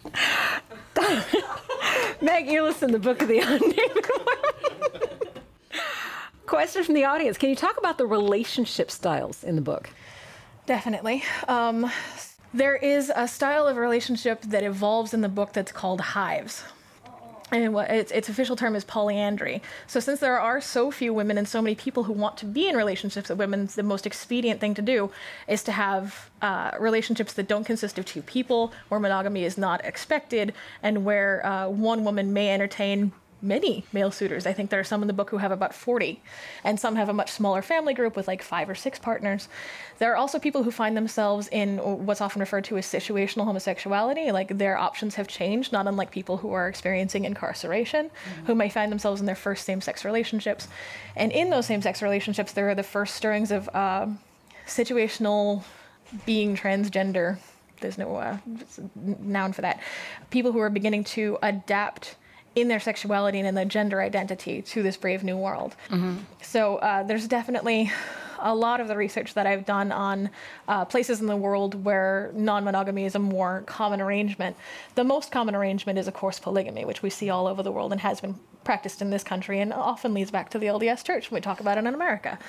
Meg Ellison, The Book of the Unnamed. Question from the audience. Can you talk about the relationship styles in the book? Definitely. There is a style of relationship that evolves in the book that's called hives. And its official term is polyandry. So since there are so few women and so many people who want to be in relationships with women, the most expedient thing to do is to have relationships that don't consist of two people, where monogamy is not expected, and where one woman may entertain many male suitors. I think there are some in the book who have about 40, and some have a much smaller family group with like 5 or 6 partners. There are also people who find themselves in what's often referred to as situational homosexuality, like their options have changed, not unlike people who are experiencing incarceration, who may find themselves in their first same-sex relationships. And in those same-sex relationships, there are the first stirrings of situational being transgender. There's no noun for that. People who are beginning to adapt in their sexuality and in their gender identity to this brave new world. So there's definitely a lot of the research that I've done on places in the world where non-monogamy is a more common arrangement. The most common arrangement is, of course, polygamy, which we see all over the world and has been practiced in this country and often leads back to the LDS Church when we talk about it in America.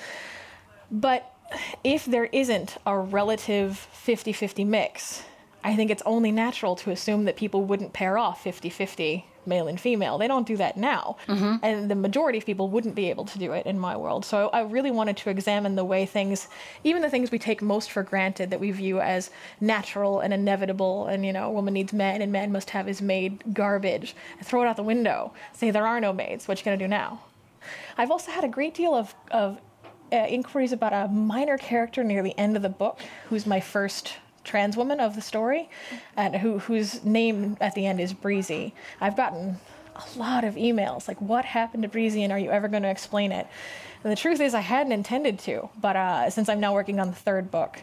But if there isn't a relative 50-50 mix, I think it's only natural to assume that people wouldn't pair off 50-50 male and female. They don't do that now. And the majority of people wouldn't be able to do it in my world. So I really wanted to examine the way things, even the things we take most for granted that we view as natural and inevitable, and, you know, a woman needs man and man must have his maid, garbage, and throw it out the window. Say there are no maids. What you gonna do now? I've also had a great deal of inquiries about a minor character near the end of the book, who's my first trans woman of the story, and whose name at the end is Breezy. I've gotten a lot of emails like, what happened to Breezy, and are you ever going to explain it? And the truth is I hadn't intended to, but since I'm now working on the 3rd book,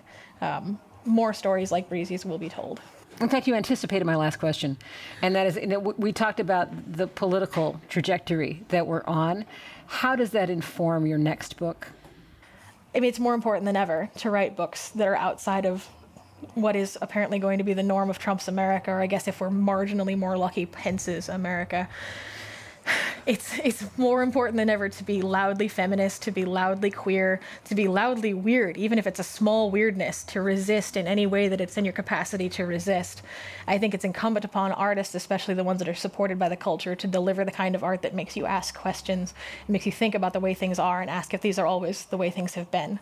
more stories like Breezy's will be told. In fact, you anticipated my last question, and that is, we talked about the political trajectory that we're on. How does that inform your next book? I mean, it's more important than ever to write books that are outside of what is apparently going to be the norm of Trump's America, or I guess if we're marginally more lucky, Pence's America. It's more important than ever to be loudly feminist, to be loudly queer, to be loudly weird, even if it's a small weirdness, to resist in any way that it's in your capacity to resist. I think it's incumbent upon artists, especially the ones that are supported by the culture, to deliver the kind of art that makes you ask questions, makes you think about the way things are, and ask if these are always the way things have been.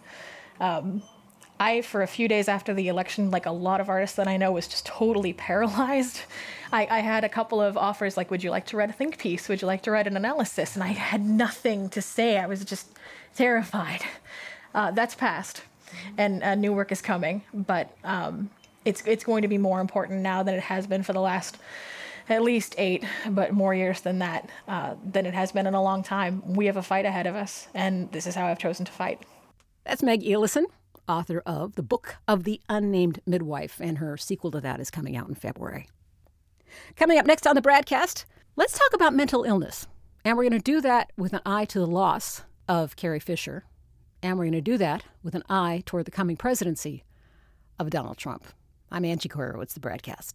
For a few days after the election, like a lot of artists that I know, was just totally paralyzed. I had a couple of offers like, would you like to write a think piece? Would you like to write an analysis? And I had nothing to say. I was just terrified. That's passed, and new work is coming. But it's going to be more important now than it has been for the last at least 8, but more years than that, than it has been in a long time. We have a fight ahead of us, and this is how I've chosen to fight. That's Meg Ellison, author of The Book of the Unnamed Midwife, and her sequel to that is coming out in February. Coming up next on the Bradcast, let's talk about mental illness And we're going to do that with an eye to the loss of Carrie Fisher. And we're going to do that with an eye toward the coming presidency of Donald Trump. I'm Angie Coiro. It's the BradCast.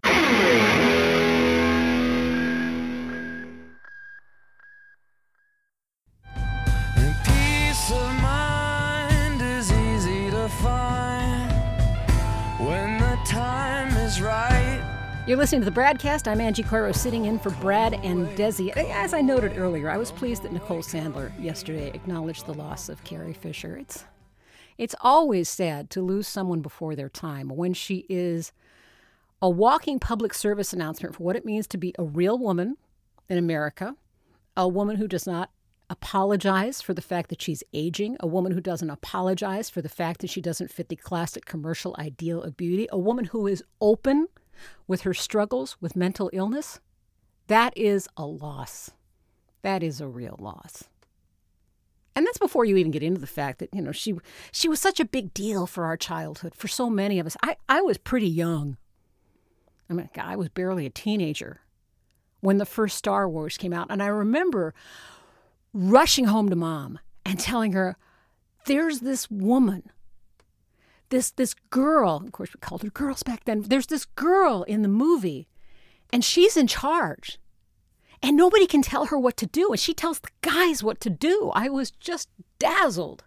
And peace of mind is easy to find when the time is right. You're listening to the BradCast. I'm Angie Coiro, sitting in for Brad and Desi. As I noted earlier, I was pleased that Nicole Sandler yesterday acknowledged the loss of Carrie Fisher. It's always sad to lose someone before their time when she is a walking public service announcement for what it means to be a real woman in America, a woman who does not apologize for the fact that she's aging, a woman who doesn't apologize for the fact that she doesn't fit the classic commercial ideal of beauty, a woman who is open with her struggles with mental illness. That is a loss. That is a real loss. And that's before you even get into the fact that, she was such a big deal for our childhood, for so many of us. I was pretty young. I was barely a teenager when the first Star Wars came out. And I remember rushing home to Mom and telling her, there's this woman, this girl, of course we called her girls back then, there's this girl in the movie, and she's in charge. And nobody can tell her what to do, and she tells the guys what to do. I was just dazzled.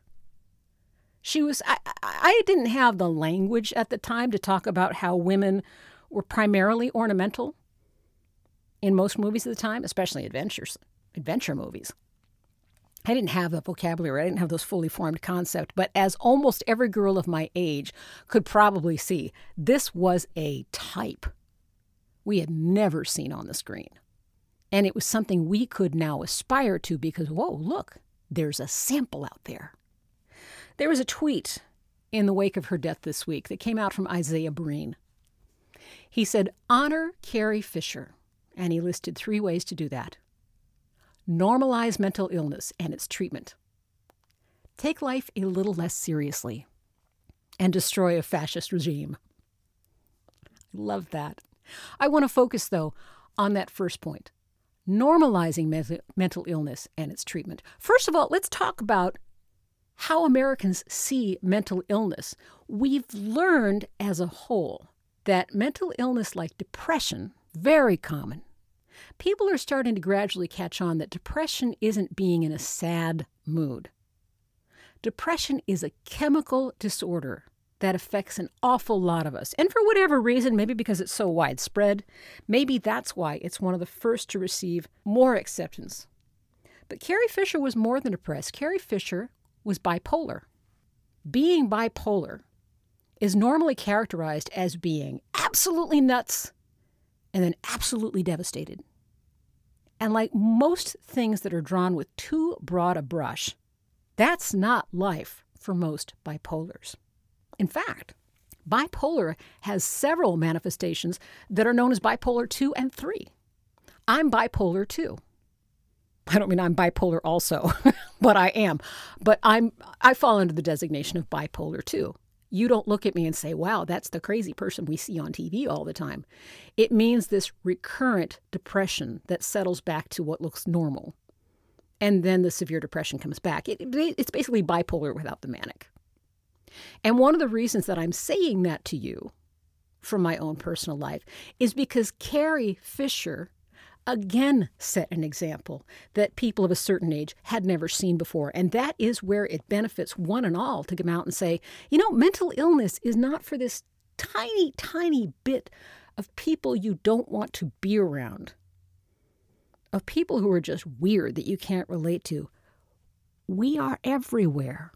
I didn't have the language at the time to talk about how women were primarily ornamental in most movies at the time, especially adventure movies. I didn't have the vocabulary. I didn't have those fully formed concepts. But as almost every girl of my age could probably see, this was a type we had never seen on the screen. And it was something we could now aspire to because, whoa, look, there's a sample out there. There was a tweet in the wake of her death this week that came out from Isaiah Breen. He said, honor Carrie Fisher. And he listed 3 ways to do that. Normalize mental illness and its treatment. Take life a little less seriously. And destroy a fascist regime. I love that. I want to focus, though, on that first point. Normalizing mental illness and its treatment. First of all, let's talk about how Americans see mental illness. We've learned as a whole that mental illness like depression, very common. People are starting to gradually catch on that depression isn't being in a sad mood. Depression is a chemical disorder that affects an awful lot of us. And for whatever reason, maybe because it's so widespread, maybe that's why it's one of the first to receive more acceptance. But Carrie Fisher was more than depressed. Carrie Fisher was bipolar. Being bipolar is normally characterized as being absolutely nuts and then absolutely devastated. And like most things that are drawn with too broad a brush, that's not life for most bipolars. In fact, bipolar has several manifestations that are known as bipolar 2 and 3. I'm bipolar 2. I don't mean I'm bipolar also, but I am. But I fall under the designation of bipolar 2. You don't look at me and say, wow, that's the crazy person we see on TV all the time. It means this recurrent depression that settles back to what looks normal. And then the severe depression comes back. It's basically bipolar without the manic. And one of the reasons that I'm saying that to you from my own personal life is because Carrie Fisher again set an example that people of a certain age had never seen before. And that is where it benefits one and all to come out and say, mental illness is not for this tiny, tiny bit of people you don't want to be around, of people who are just weird that you can't relate to. We are everywhere.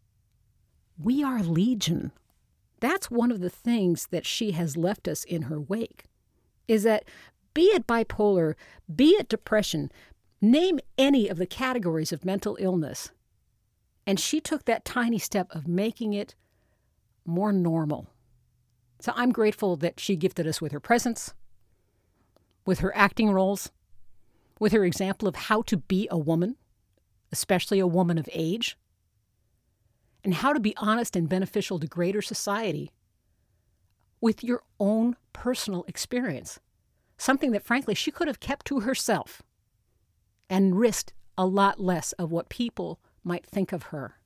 We are legion. That's one of the things that she has left us in her wake, is that be it bipolar, be it depression, name any of the categories of mental illness. And she took that tiny step of making it more normal. So I'm grateful that she gifted us with her presence, with her acting roles, with her example of how to be a woman, especially a woman of age, and how to be honest and beneficial to greater society with your own personal experience. Something that, frankly, she could have kept to herself. and risked a lot less of what people might think of her.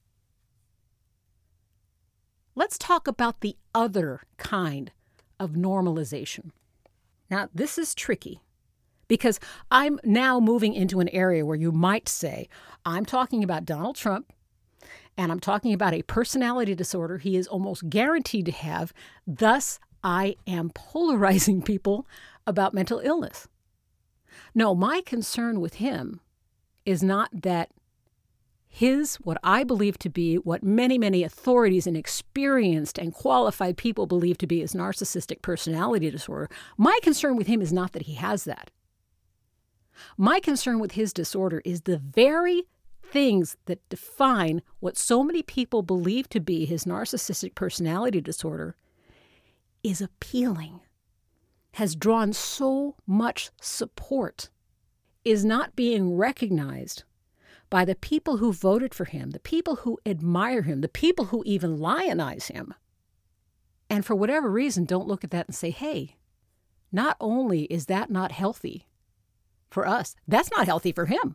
Let's talk about the other kind of normalization. Now, this is tricky because I'm now moving into an area where you might say, I'm talking about Donald Trump and I'm talking about a personality disorder he is almost guaranteed to have. Thus, I am polarizing people about mental illness. No, my concern with him is not that what I believe to be, what many, many authorities and experienced and qualified people believe to be his narcissistic personality disorder. My concern with him is not that he has that. My concern with his disorder is the very things that define what so many people believe to be his narcissistic personality disorder is appealing, has drawn so much support, is not being recognized by the people who voted for him, the people who admire him, the people who even lionize him. And for whatever reason, don't look at that and say, hey, not only is that not healthy for us, that's not healthy for him.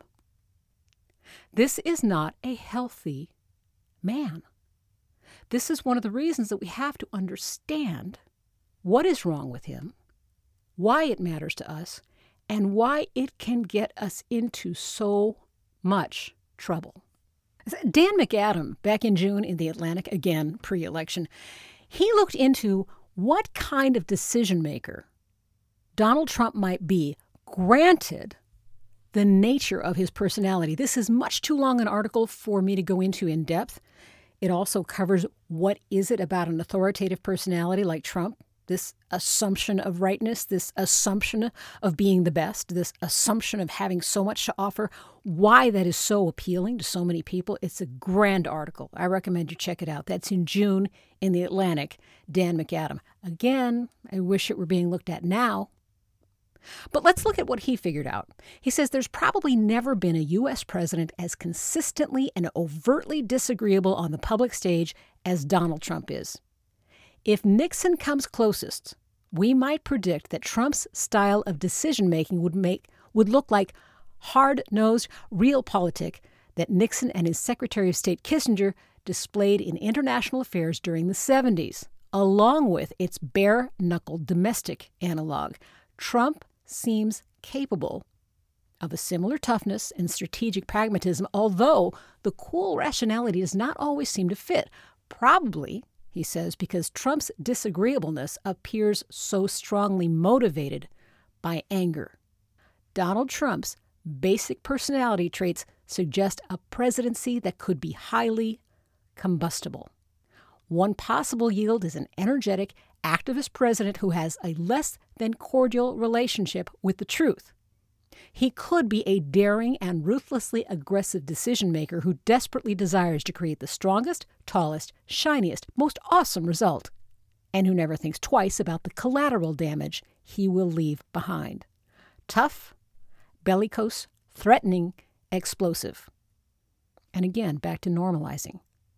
This is not a healthy man. This is one of the reasons that we have to understand what is wrong with him, why it matters to us, and why it can get us into so much trouble. Dan McAdam, back in June in The Atlantic, again, pre-election, he looked into what kind of decision maker Donald Trump might be, granted the nature of his personality. This is much too long an article for me to go into in depth. It also covers what is it about an authoritative personality like Trump, this assumption of rightness, this assumption of being the best, this assumption of having so much to offer, why that is so appealing to so many people. It's a grand article. I recommend you check it out. That's in June in The Atlantic, Dan McAdam. Again, I wish it were being looked at now. But let's look at what he figured out. He says there's probably never been a U.S. president as consistently and overtly disagreeable on the public stage as Donald Trump is. If Nixon comes closest, we might predict that Trump's style of decision-making would look like hard-nosed realpolitik that Nixon and his Secretary of State Kissinger displayed in international affairs during the 70s, along with its bare-knuckled domestic analog. Trump seems capable of a similar toughness and strategic pragmatism, although the cool rationality does not always seem to fit. Probably, he says, because Trump's disagreeableness appears so strongly motivated by anger. Donald Trump's basic personality traits suggest a presidency that could be highly combustible. One possible yield is an energetic, activist president who has a less than cordial relationship with the truth. He could be a daring and ruthlessly aggressive decision-maker who desperately desires to create the strongest, tallest, shiniest, most awesome result, and who never thinks twice about the collateral damage he will leave behind. Tough, bellicose, threatening, explosive. And again, back to normalizing.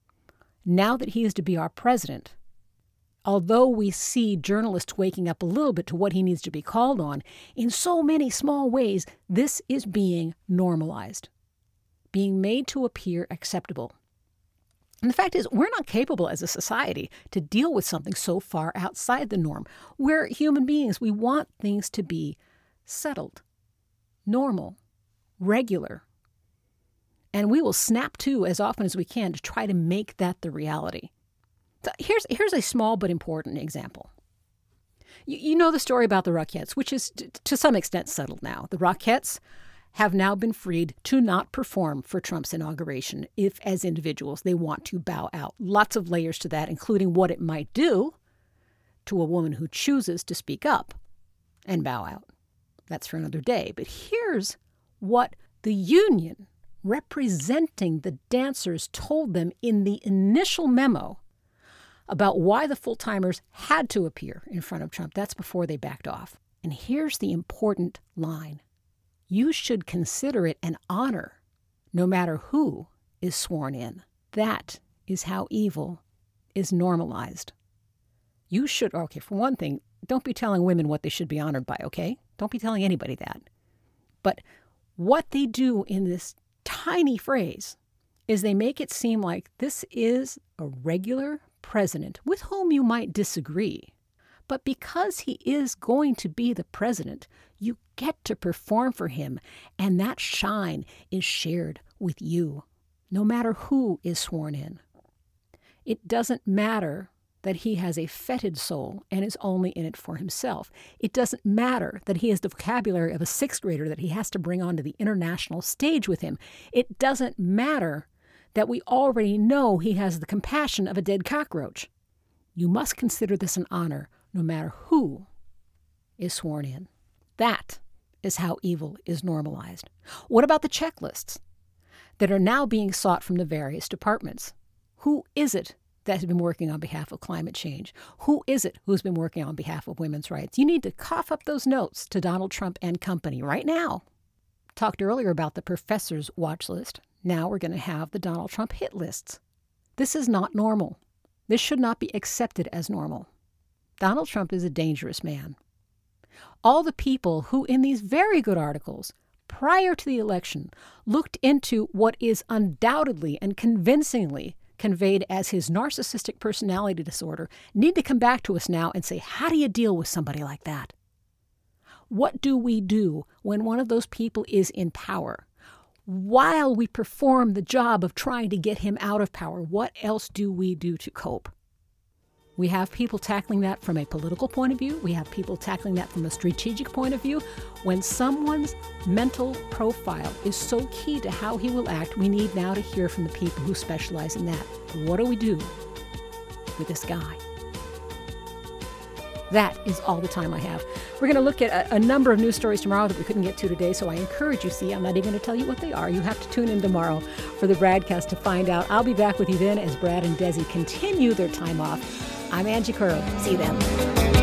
Now that he is to be our president, although we see journalists waking up a little bit to what he needs to be called on, in so many small ways, this is being normalized, being made to appear acceptable. And the fact is, we're not capable as a society to deal with something so far outside the norm. We're human beings. We want things to be settled, normal, regular. And we will snap to as often as we can to try to make that the reality. So here's a small but important example. You know the story about the Rockettes, which is to some extent settled now. The Rockettes have now been freed to not perform for Trump's inauguration if, as individuals, they want to bow out. Lots of layers to that, including what it might do to a woman who chooses to speak up and bow out. That's for another day. But here's what the union representing the dancers told them in the initial memo about why the full-timers had to appear in front of Trump. That's before they backed off. And here's the important line. You should consider it an honor, no matter who is sworn in. That is how evil is normalized. You should, okay, for one thing, don't be telling women what they should be honored by, okay? Don't be telling anybody that. But What they do in this tiny phrase is they make it seem like this is a regular president with whom you might disagree. But because he is going to be the president, you get to perform for him, and that shine is shared with you, no matter who is sworn in. It doesn't matter that he has a fetid soul and is only in it for himself. It doesn't matter that he has the vocabulary of a sixth grader that he has to bring onto the international stage with him. It doesn't matter that we already know he has the compassion of a dead cockroach. You must consider this an honor, no matter who is sworn in. That is how evil is normalized. What about the checklists that are now being sought from the various departments? Who is it that has been working on behalf of climate change? Who is it who's been working on behalf of women's rights? You need to cough up those notes to Donald Trump and company right now. Talked earlier about the professor's watch list. Now we're going to have the Donald Trump hit lists. This is not normal. This should not be accepted as normal. Donald Trump is a dangerous man. All the people who, in these very good articles, prior to the election, looked into what is undoubtedly and convincingly conveyed as his narcissistic personality disorder need to come back to us now and say, how do you deal with somebody like that? What do we do when one of those people is in power? While we perform the job of trying to get him out of power, what else do we do to cope? We have people tackling that from a political point of view. We have people tackling that from a strategic point of view. When someone's mental profile is so key to how he will act, we need now to hear from the people who specialize in that. What do we do with this guy? That is all the time I have. We're going to look at a number of news stories tomorrow that we couldn't get to today, so I encourage you, I'm not even going to tell you what they are. You have to tune in tomorrow for the Bradcast to find out. I'll be back with you then as Brad and Desi continue their time off. I'm Angie Curl. See you then.